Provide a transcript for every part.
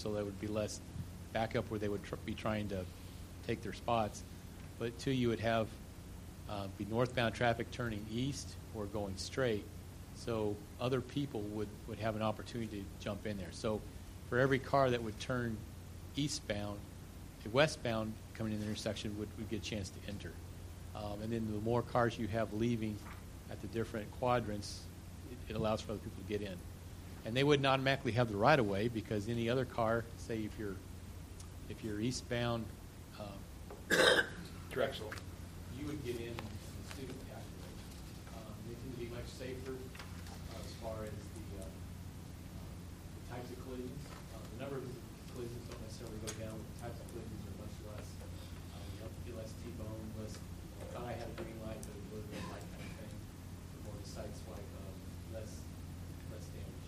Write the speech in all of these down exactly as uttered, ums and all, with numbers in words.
so there would be less backup where they would tr- be trying to take their spots. But two, you would have uh, be northbound traffic turning east or going straight, so other people would, would have an opportunity to jump in there. So for every car that would turn eastbound, a westbound coming in the intersection would, would get a chance to enter. Um, and then the more cars you have leaving at the different quadrants, it, it allows for other people to get in. And they wouldn't automatically have the right of way, because any other car, say if you're if you're eastbound um, Drexel, you would get in in the student pathway. Um, it can be much safer uh, as far as the, uh, the types of collisions. Uh, the number of collisions don't necessarily go down, but the types of collisions are much less. Um, you have to be less T-bone, less. I thought I had a green light, but it was a red light kind of thing. The more the sites like um, less less damage.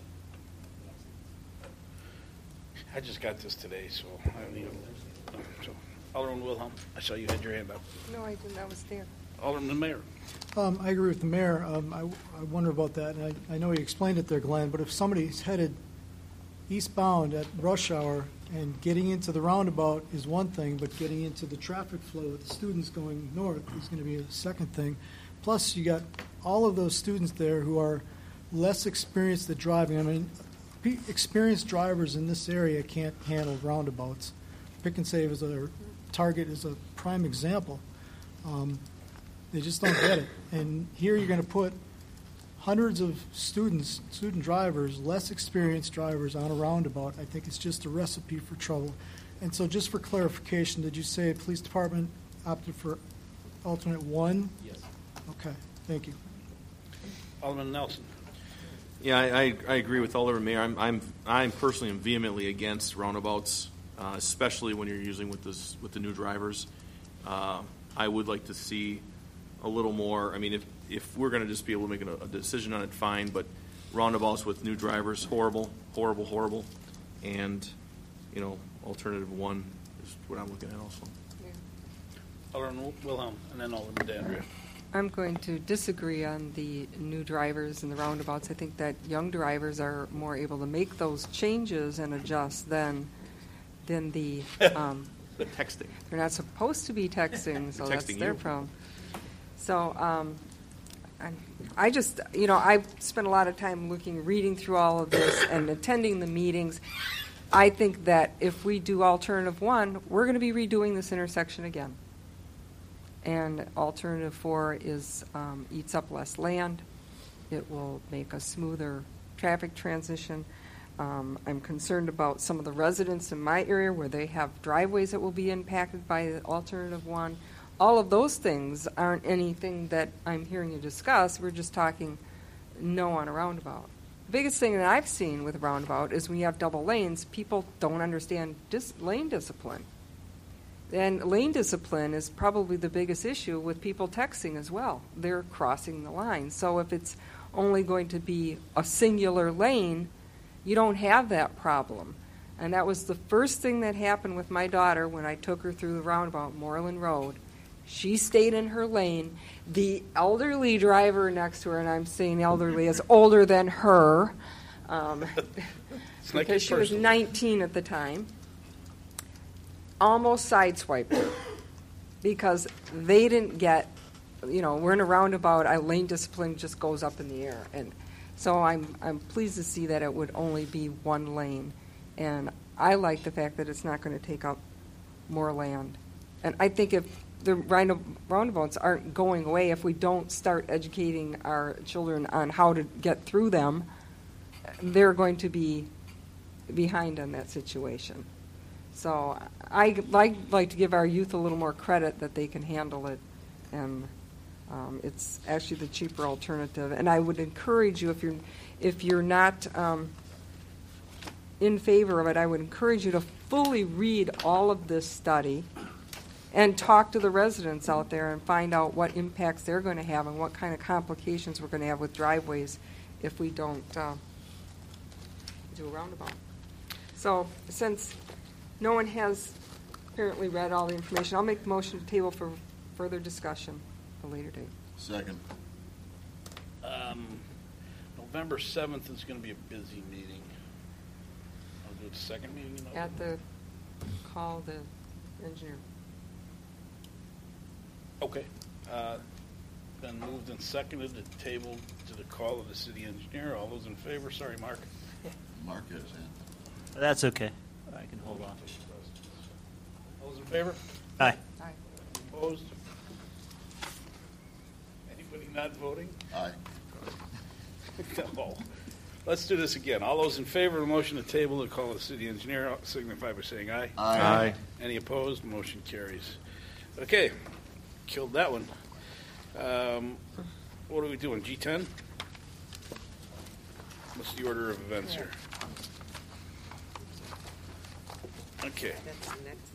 I just got this today, so I don't even. So, Alderman Wilhelm, I saw you had your hand up. No, I didn't. I was there. Alderman Mayor. Um, I agree with the mayor. Um, I, I wonder about that, and I, I know you explained it there, Glenn, but if somebody's headed eastbound at rush hour and getting into the roundabout is one thing, but getting into the traffic flow with the students going north is going to be a second thing. Plus, you got all of those students there who are less experienced at driving. I mean, pe- experienced drivers in this area can't handle roundabouts. Pick and Save is a Target is a prime example. Um, they just don't get it. And here you're going to put hundreds of students, student drivers, less experienced drivers on a roundabout. I think it's just a recipe for trouble. And so just for clarification, did you say police department opted for alternate one? Yes. Okay, thank you. Alderman Nelson. Yeah, I, I, I agree with Alderman Mayor. I'm, I'm, I'm personally am vehemently against roundabouts, uh, especially when you're using with this with the new drivers. Uh, I would like to see a little more. I mean, if if we're going to just be able to make a, a decision on it, fine. But roundabouts with new drivers, horrible, horrible, horrible. And you know, alternative one is what I'm looking at also. Yeah. Alderman Wilhelm, and then Alderman Dandria. I'm going to disagree on the new drivers and the roundabouts. I think that young drivers are more able to make those changes and adjust than than the. Um, The texting. They're not supposed to be texting, so Texting that's their you. problem. So um, I, I just, you know, I've spent a lot of time looking, reading through all of this and attending the meetings. I think that if we do alternative one, we're going to be redoing this intersection again. And alternative four is um, eats up less land. It will make a smoother traffic transition. Um, I'm concerned about some of the residents in my area where they have driveways that will be impacted by the alternative one. All of those things aren't anything that I'm hearing you discuss. We're just talking no on a roundabout. The biggest thing that I've seen with a roundabout is when you have double lanes, people don't understand dis- lane discipline. And lane discipline is probably the biggest issue with people texting as well. They're crossing the line. So if it's only going to be a singular lane, you don't have that problem. And that was the first thing that happened with my daughter when I took her through the roundabout, Moreland Road. She stayed in her lane. The elderly driver next to her, and I'm saying elderly, is older than her, um, because she was nineteen at the time, almost sideswiped her because they didn't get, you know, we're in a roundabout, our lane discipline just goes up in the air. And so I'm I'm pleased to see that it would only be one lane. And I like the fact that it's not going to take up more land. And I think if the roundabouts aren't going away, if we don't start educating our children on how to get through them, they're going to be behind on that situation. So I like like to give our youth a little more credit that they can handle it, and um, it's actually the cheaper alternative. And I would encourage you, if you're if you're not um, in favor of it, I would encourage you to fully read all of this study and talk to the residents out there and find out what impacts they're going to have and what kind of complications we're going to have with driveways if we don't uh, do a roundabout. So since no one has apparently read all the information, I'll make the motion to table for further discussion at a later date. Second. Um, November seventh is going to be a busy meeting. I'll do it the second meeting in November? At the, call the engineer. Okay. Uh, Been moved and seconded to table to the call of the city engineer. All those in favor? Sorry, Mark. Mark is in. That's okay. I can hold on. All those in favor? Aye. Aye. Opposed? Anybody not voting? Aye. No. Let's do this again. All those in favor of the motion to table to call the city engineer signify by saying aye. Aye. Any opposed? Motion carries. Okay, killed that one. Um, what are we doing, G ten? What's the order of events here? Okay, That's the next.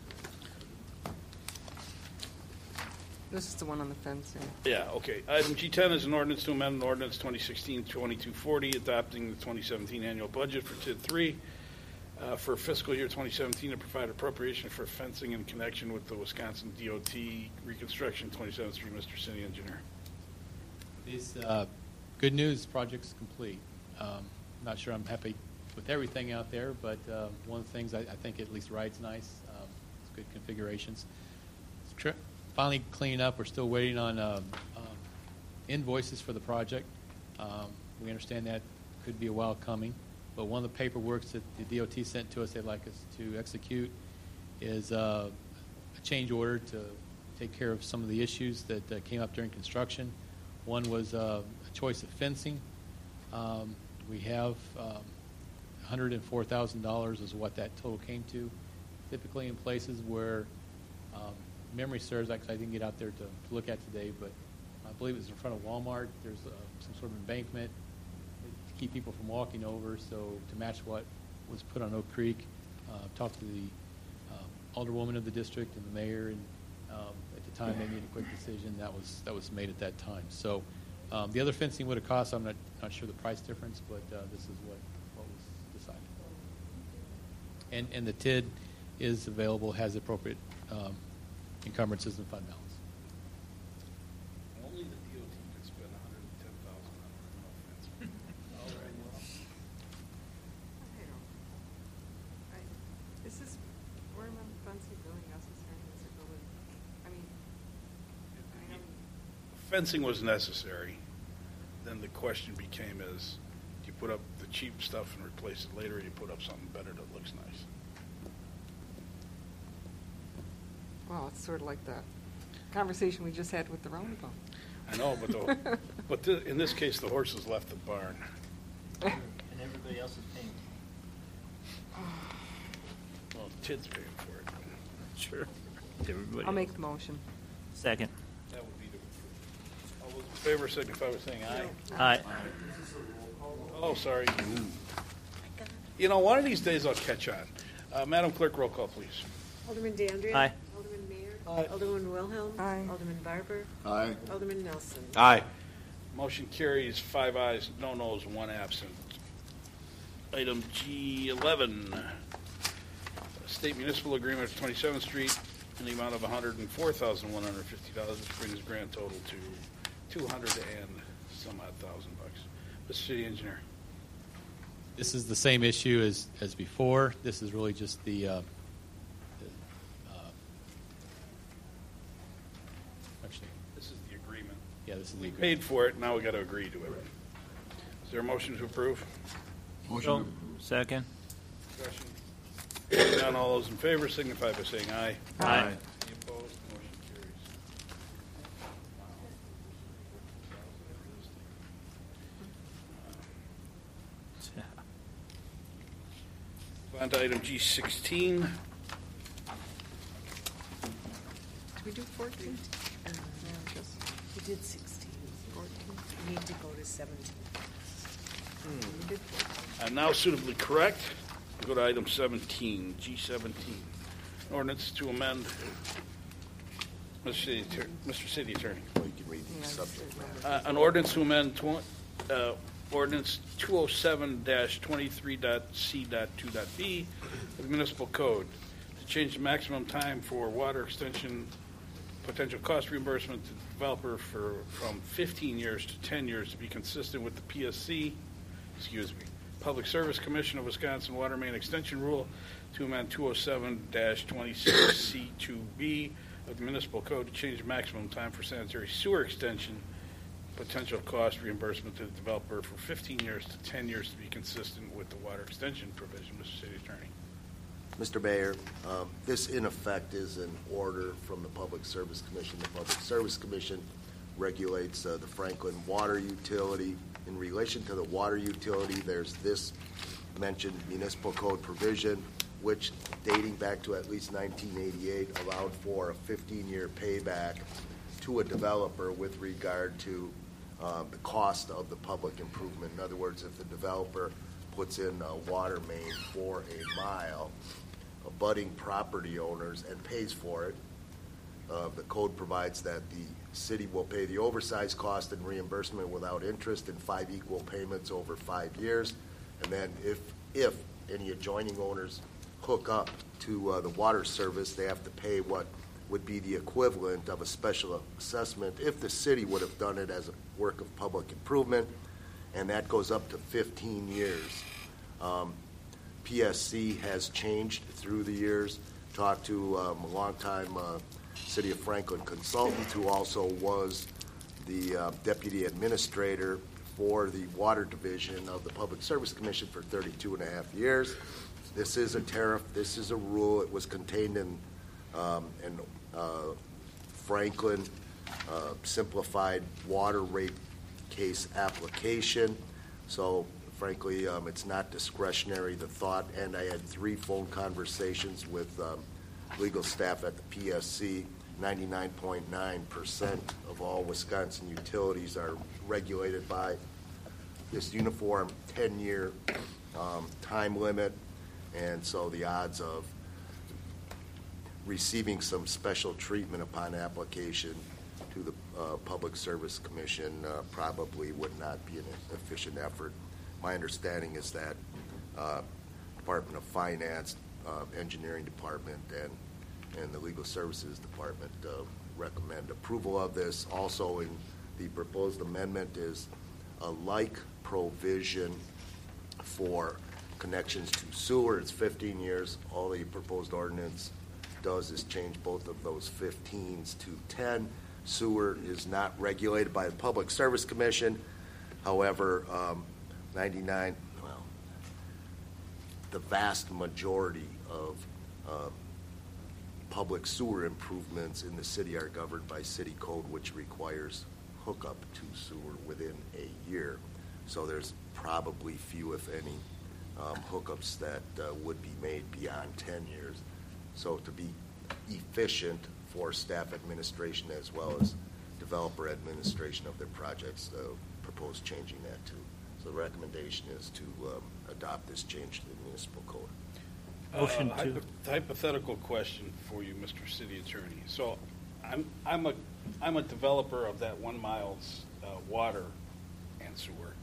This is the one on the fencing. yeah, okay. Item G ten is an ordinance to amend an ordinance twenty sixteen twenty-two forty, adopting the twenty seventeen annual budget for T I D three uh, for fiscal year twenty seventeen, to provide appropriation for fencing in connection with the Wisconsin D O T reconstruction twenty-seventh Street. Mister City Engineer. This, uh, good news, project's complete. Um, Not sure I'm happy with everything out there, but uh, one of the things, I I think at least rides nice. Um, It's good configurations. It's tri- Finally cleaning up. We're still waiting on um, um, invoices for the project. Um, We understand that could be a while coming, but one of the paperwork that the D O T sent to us they'd like us to execute is uh, a change order to take care of some of the issues that uh, came up during construction. One was uh, a choice of fencing. Um, We have um, one hundred four thousand dollars is what that total came to. Typically in places where um, memory serves, actually I didn't get out there to, to look at today, but I believe it was in front of Walmart. There's uh, some sort of embankment to keep people from walking over, so to match what was put on Oak Creek. Uh, talked to the um, alderwoman of the district and the mayor, and um, at the time they made a quick decision. That was that was made at that time. So um, the other fencing would have cost. I'm not not sure the price difference, but uh, this is what, what was decided. And and the T I D is available, has appropriate um, encumbrances and fund balance. Only the D O T could spend one hundred ten thousand dollars on no fencing. All right. I don't, I, is this, where am I fencing really necessary? Is it really, I mean, I don't, Fencing was necessary. Then the question became is, do you put up the cheap stuff and replace it later, or do you put up something better that looks nice? well, it's sort of like the conversation we just had with the roundabout. I know, but the, but the, in this case, the horses left the barn. And everybody else is paying. Well, Tid's paying for it. Sure. Everybody. I'll make the motion. Second. That would be the. All those in favor signify by saying aye. Aye. Oh, sorry. You know, one of these days I'll catch on. Uh, Madam Clerk, roll call, please. Alderman DeAndrea. Aye. Alderman Mayor. Aye. Alderman Wilhelm. Aye. Alderman Barber. Aye. Alderman Nelson. Aye. Motion carries five ayes, no noes, one absent. Item G eleven, State Municipal Agreement for twenty-seventh Street in the amount of one hundred four thousand one hundred fifty dollars, which brings the grand total to two hundred and some odd thousand bucks. Mister City Engineer. This is the same issue as, as before. This is really just the, uh, the uh, actually, This is the agreement. yeah, this is the We agreement. paid for it, now we got to agree to it. Is there a motion to approve? Motion So, to approve. second. Discussion. Hearing none, all those in favor signify by saying aye. Aye. Any opposed? Motion carries. On to item G sixteen. Did we do fourteen? Uh, Yeah, just We did sixteen. fourteen. We need to go to seventeen. We did fourteen. I'm now suitably correct. We'll go to item seventeen, G seventeen. Ordinance to amend. Mister City Attorney. Mister City Attorney. Well, you can read Yeah, the subject. it's- Uh, An ordinance to amend tw- uh, ordinance two oh seven twenty-three C two B of the municipal code to change the maximum time for water extension potential cost reimbursement to the developer for, from fifteen years to ten years to be consistent with the P S C, excuse me, Public Service Commission of Wisconsin Water Main Extension Rule to amend two oh seven twenty-six C two B of the Municipal Code to change the maximum time for sanitary sewer extension, potential cost reimbursement to the developer for fifteen years to ten years to be consistent with the water extension provision. Mister City Attorney. Mister Mayor, um, this in effect is an order from the Public Service Commission. The Public Service Commission regulates uh, the Franklin water utility. In relation to the water utility, there's this mentioned municipal code provision, which dating back to at least nineteen eighty-eight allowed for a fifteen-year payback to a developer with regard to um, the cost of the public improvement. In other words, if the developer puts in a water main for a mile, abutting property owners and pays for it, uh, the code provides that the city will pay the oversized cost and reimbursement without interest in five equal payments over five years. And then if if any adjoining owners hook up to uh, the water service, they have to pay what would be the equivalent of a special assessment if the city would have done it as a work of public improvement, and that goes up to fifteen years. Um, P S C has changed through the years. Talked to um, a longtime uh, City of Franklin consultant who also was the uh, deputy administrator for the water division of the Public Service Commission for thirty-two and a half years. This is a tariff. This is a rule. It was contained in um, an uh, Franklin uh, simplified water rate case application. So frankly, um, it's not discretionary, the thought, and I had three phone conversations with um, legal staff at the P S C. ninety-nine point nine percent of all Wisconsin utilities are regulated by this uniform ten-year um, time limit, and so the odds of receiving some special treatment upon application to the uh, Public Service Commission uh, probably would not be an efficient effort. My understanding is that uh, Department of Finance, uh, Engineering Department, and and the Legal Services Department uh, recommend approval of this. Also, in the proposed amendment is a like provision for connections to sewer. It's fifteen years. All the proposed ordinance does is change both of those fifteens to ten. Sewer is not regulated by the Public Service Commission. However, um, ninety-nine, well, the vast majority of uh, public sewer improvements in the city are governed by city code, which requires hookup to sewer within a year. So there's probably few, if any, um, hookups that uh, would be made beyond ten years. So to be efficient for staff administration as well as developer administration of their projects, uh, propose changing that too. So the recommendation is to um, adopt this change to the municipal code. Motion Uh, to- hypo- Hypothetical question for you, Mister City Attorney. So I'm, I'm a, I'm a developer of that one mile's uh, water and sewer.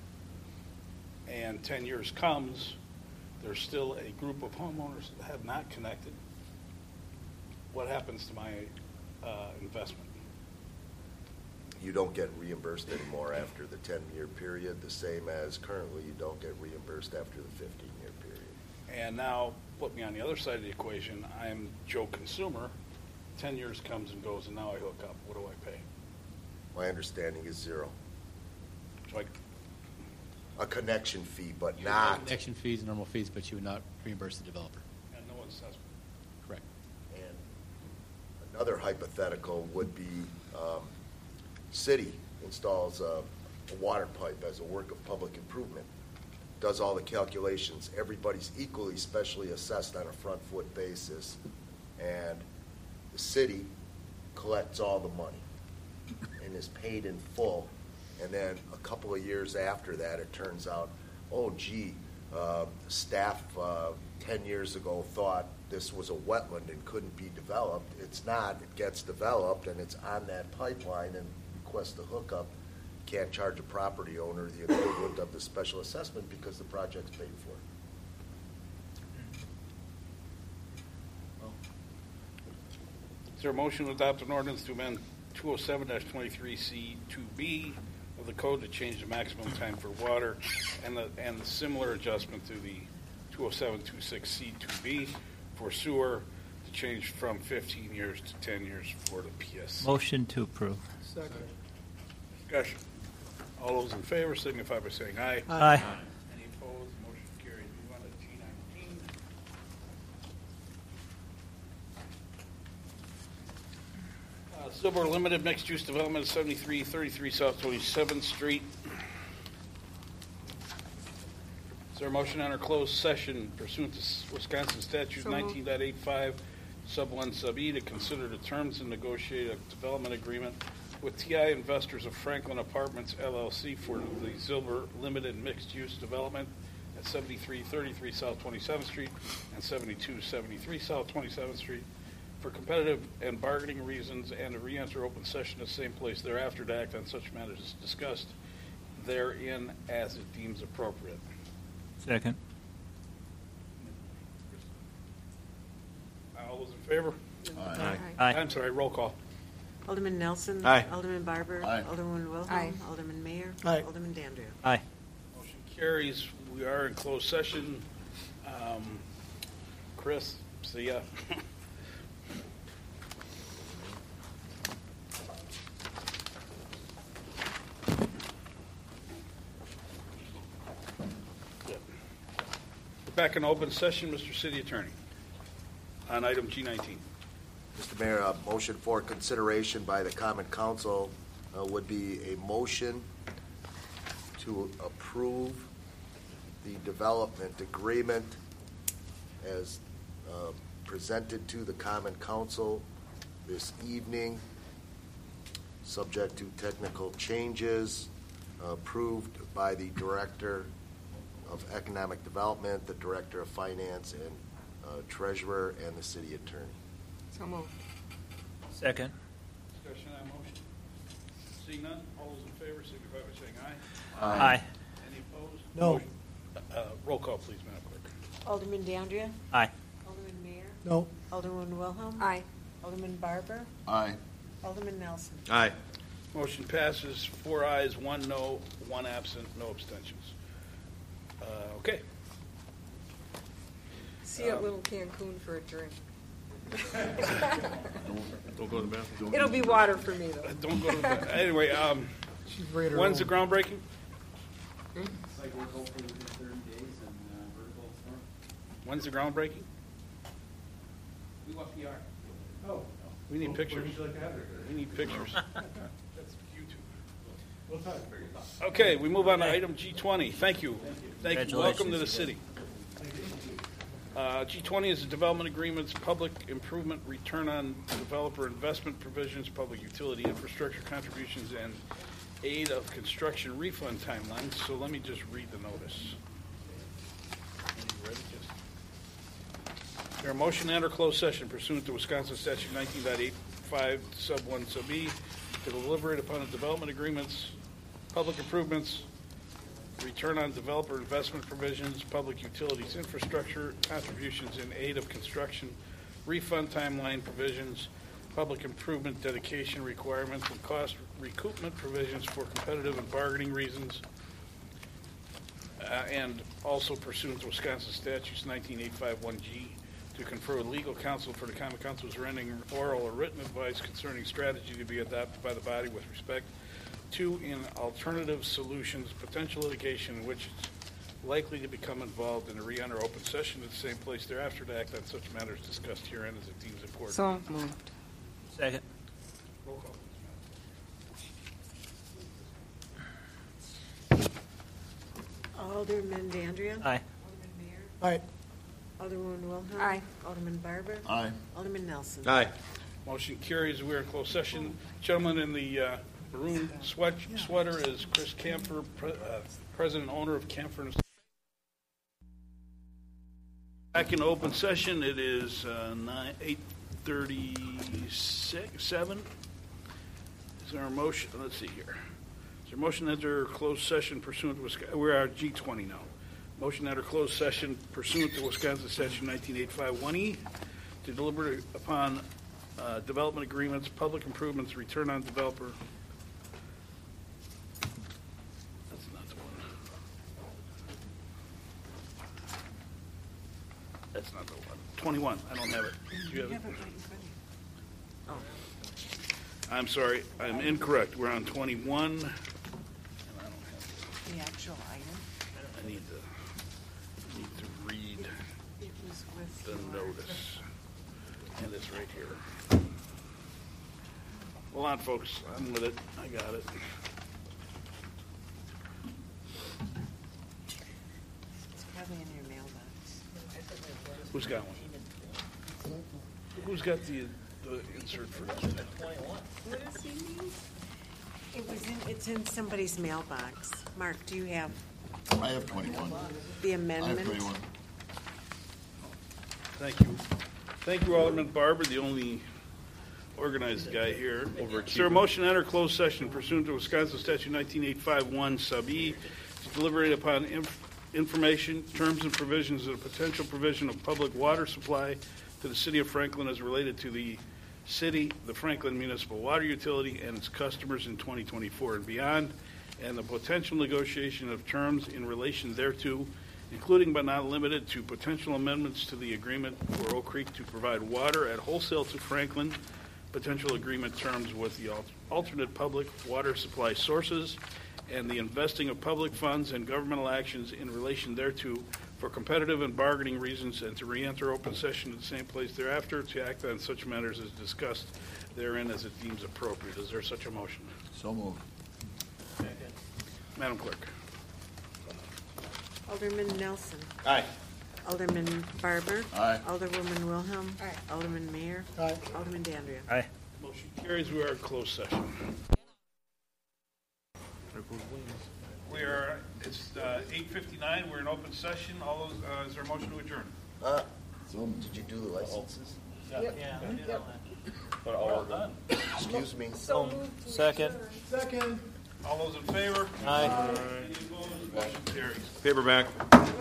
And ten years comes, there's still a group of homeowners that have not connected. What happens to my uh, investment? You don't get reimbursed anymore after the ten-year period, the same as currently you don't get reimbursed after the fifteen-year period. And now, put me on the other side of the equation, I'm Joe Consumer, ten years comes and goes, and now I hook up. What do I pay? My understanding is zero. So I, A connection fee, but You would not. have Connection fees, normal fees, but you would not reimburse the developer. and no assessment. Correct. And another hypothetical would be, um, city installs a, a water pipe as a work of public improvement, does all the calculations, everybody's equally specially assessed on a front foot basis, and the city collects all the money and is paid in full, and then a couple of years after that, it turns out, oh gee, uh, staff uh, ten years ago thought this was a wetland and couldn't be developed. It's not. It gets developed, and it's on that pipeline, and request a hookup. Can't charge a property owner the equivalent of the special assessment because the project's paid for. Is there a motion to adopt an ordinance to amend two oh seven twenty-three C two B of the code to change the maximum time for water and the, and the similar adjustment to the two oh seven twenty-six C two B for sewer to change from fifteen years to ten years for the P S C. Motion to approve. Second. Discussion. All those in favor signify by saying aye. Aye. Any opposed? Motion carried. Move on to G nineteen. Uh, Silver Limited Mixed Use Development, seventy-three thirty-three South twenty-seventh Street. Is there a motion on our closed session pursuant to Wisconsin Statute So moved. nineteen point eighty-five, sub one, sub E, to consider the terms and negotiate a development agreement with T I Investors of Franklin Apartments, L L C, for the Silver Limited Mixed Use Development at seventy-three thirty-three South twenty-seventh Street and seventy-two seventy-three South twenty-seventh Street for competitive and bargaining reasons, and to re-enter open session at the same place thereafter to act on such matters as discussed therein as it deems appropriate. Second. All those in favor? Aye. Aye. I'm sorry, roll call. Alderman Nelson. Aye. Alderman Barber. Aye. Alderman Wilhelm. Aye. Alderman Mayor. Aye. Alderman Dandria. Aye. Motion carries. We are in closed session. Um, Chris, see ya. We're back in open session, Mister City Attorney, on item G nineteen. Mister Mayor, a motion for consideration by the Common Council uh, would be a motion to approve the development agreement as uh, presented to the Common Council this evening, subject to technical changes, uh, approved by the Director of Economic Development, the Director of Finance, and uh, Treasurer, and the City Attorney. So moved. Second. Discussion on motion. Seeing none, all those in favor signify by saying aye. Aye. Any opposed? No. Motion- uh, Roll call, please, Madam Clerk. Alderman Dandria. Aye. Alderman Mayor. No. Alderman Wilhelm. Aye. Alderman Barber. Aye. Alderman Nelson. Aye. Motion passes, four ayes, one no, one absent, no abstentions. Uh, Okay. See you at Little Cancun for a drink. Don't go to the bathroom. It'll be water for me, though. Uh, Don't go to the, anyway, um, She's right her when's the own. groundbreaking? Site work hopefully within thirty days and uh, vertical storm. When's the groundbreaking? We want P R. Oh. We need pictures. Would you like to have it? We need pictures. That's YouTube. We'll talk. Okay, we move on to item G twenty. Thank you. Thank you. Welcome to the Congratulations. city. Uh, G twenty is the development agreements, public improvement, return on developer investment provisions, public utility infrastructure contributions, and aid of construction refund timelines. So let me just read the notice. Are you ready? Just- Is there a motion to enter closed session pursuant to Wisconsin Statute nineteen point eighty-five, sub one, sub E, to deliberate upon the development agreements, public improvements, return on developer investment provisions, public utilities infrastructure contributions in aid of construction, refund timeline provisions, public improvement dedication requirements, and cost recoupment provisions for competitive and bargaining reasons, uh, and also pursuant to Wisconsin statutes nineteen eighty-five one G, to confer with legal counsel for the common council's rendering oral or written advice concerning strategy to be adopted by the body with respect to, in alternative solutions, potential litigation in which it's likely to become involved in a re-enter open session at the same place thereafter to act on such matters discussed herein as it deems important. So moved. Second. Roll call. Alderman Dandria. Aye. Alderman Mayor. Aye. Alderman Wilhelm. Aye. Alderman Barber. Aye. Alderman Nelson. Aye. Motion carries. We're in closed session. Gentleman in the uh, maroon sweat sweater is Chris Camphor, pre- uh, president owner of Camphor. and- Back in open session. It is uh, nine eight thirty-six seven. Is there a motion? Let's see here. Is there a motion to enter closed session pursuant to Wisconsin? We're at G twenty now. Motion to enter closed session pursuant to Wisconsin statute nineteen eighty-five one E to deliberate upon uh, development agreements, public improvements, return on developer That's not the one. twenty-one, I don't have it. Do you have it? Have it right in front of you. Oh, I'm sorry, I'm incorrect. We're on twenty-one. And I don't have the actual item. it. I need to, need to read It was with the your- notice. And it's right here. Hold on, folks. I'm with it. I got it. It's probably in your mailbox. Who's got one? Who's got the, the insert for this? What does he mean? It was in, it's in somebody's mailbox. Mark, do you have I have twenty-one. the I have amendment? twenty-one. Thank you. Thank you, Alderman Barber, the only organized guy here. Is there a motion to enter closed session pursuant to Wisconsin Statute nineteen eight five one sub E to deliberate upon inf- information, terms, and provisions of the potential provision of public water supply to the city of Franklin as related to the city, the Franklin Municipal Water Utility, and its customers in twenty twenty-four and beyond, and the potential negotiation of terms in relation thereto, including but not limited to potential amendments to the agreement for Oak Creek to provide water at wholesale to Franklin, potential agreement terms with the al- alternate public water supply sources, and the investing of public funds and governmental actions in relation thereto for competitive and bargaining reasons, and to re-enter open session in the same place thereafter to act on such matters as discussed therein as it deems appropriate. Is there such a motion? So moved. Madam Clerk. Alderman Nelson. Aye. Alderman Barber. Aye. Alderwoman Wilhelm. Alderman Mayor. Aye. Alderman Dandria. Aye. Motion carries. We are in closed session. We are, it's uh, eight fifty-nine. We're in open session. All those, uh, is there a motion to adjourn? Uh, So moved. did you do the licenses? But all are done. Excuse me. Second. Second. All those in favor? Aye. Any opposed? Motion carries. Paperback.